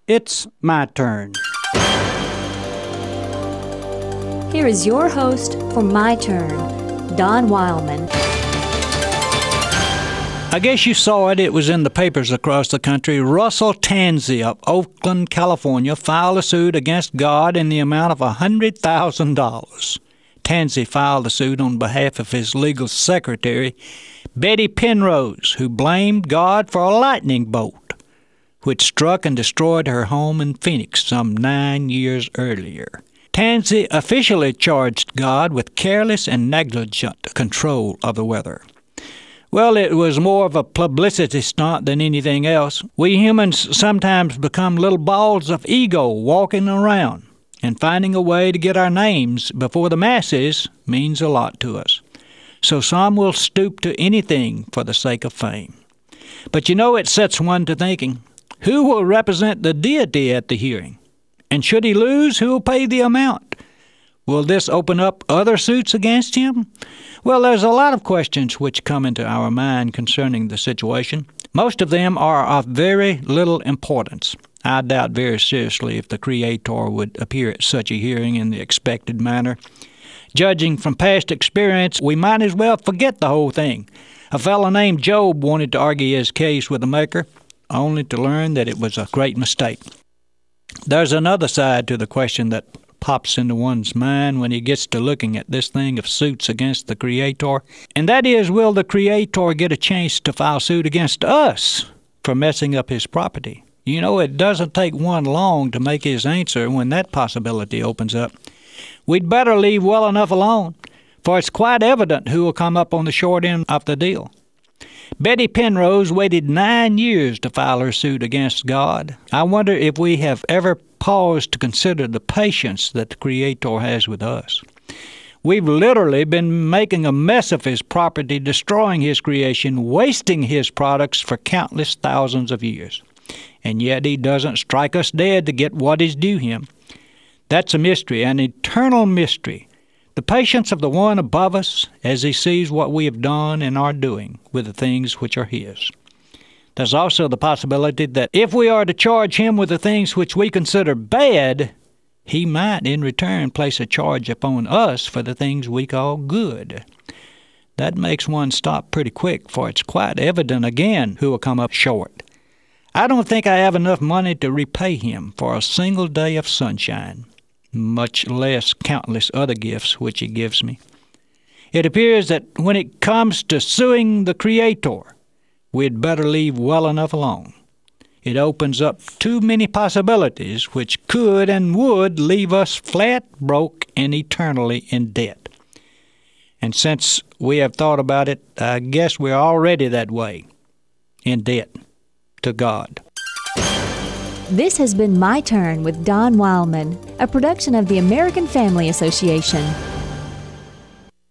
It's my turn. Here is your host for My Turn, Don Wildman. I guess you saw it. It was in the papers across the country. Russell Tanzi of Oakland, California, filed a suit against God in the amount of $100,000. Tanzi filed the suit on behalf of his legal secretary, Betty Penrose, who blamed God for a lightning bolt, which struck and destroyed her home in Phoenix some 9 years earlier. Tanzi officially charged God with careless and negligent control of the weather. Well, it was more of a publicity stunt than anything else. We humans sometimes become little balls of ego walking around, and finding a way to get our names before the masses means a lot to us. So some will stoop to anything for the sake of fame. But it sets one to thinking, who will represent the deity at the hearing? And should he lose, who will pay the amount? Will this open up other suits against him? Well, there's a lot of questions which come into our mind concerning the situation. Most of them are of very little importance. I doubt very seriously if the Creator would appear at such a hearing in the expected manner. Judging from past experience, we might as well forget the whole thing. A fellow named Job wanted to argue his case with the Maker, only to learn that it was a great mistake. There's another side to the question that pops into one's mind when he gets to looking at this thing of suits against the Creator, and that is, will the Creator get a chance to file suit against us for messing up his property? It doesn't take one long to make his answer when that possibility opens up. We'd better leave well enough alone, for it's quite evident who will come up on the short end of the deal. Betty Penrose waited 9 years to file her suit against God. I wonder if we have ever paused to consider the patience that the Creator has with us. We've literally been making a mess of his property, destroying his creation, wasting his products for countless thousands of years. And yet he doesn't strike us dead to get what is due him. That's a mystery, an eternal mystery. The patience of the one above us as he sees what we have done and are doing with the things which are his. There's also the possibility that if we are to charge him with the things which we consider bad, he might in return place a charge upon us for the things we call good. That makes one stop pretty quick, for it's quite evident again who will come up short. I don't think I have enough money to repay him for a single day of sunshine, much less countless other gifts which he gives me. It appears that when it comes to suing the Creator, we'd better leave well enough alone. It opens up too many possibilities which could and would leave us flat broke and eternally in debt. And since we have thought about it, I guess we're already that way, in debt to God. This has been My Turn with Don Wildman, a production of the American Family Association.